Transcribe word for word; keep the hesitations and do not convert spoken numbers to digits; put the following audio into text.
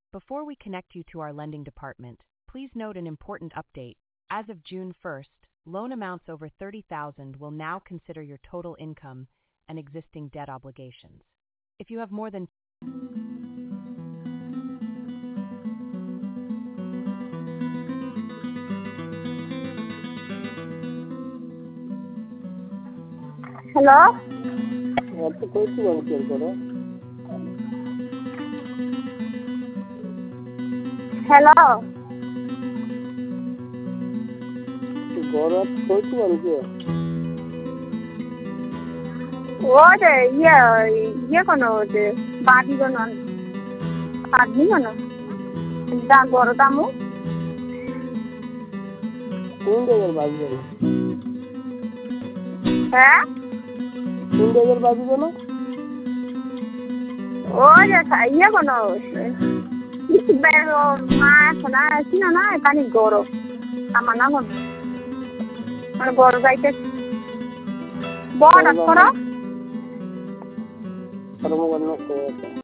Before we connect you to our lending department, please note an important update. As of June first, loan amounts over thirty thousand dollars will now consider your total income and existing debt obligations. If you have more than Hello? What the question was here, Hello? Gaurav, question was here. What? Yeah, yeah, kono the body kono. Body kono. Da goro tamu. Who did your body? Eh? Who did your body kono? Oh, yeah, yeah, kono. Pero ma sana sino na tani goro. Tama na kono. Ano goro gaite? Boda koro? Pero mo wala ko.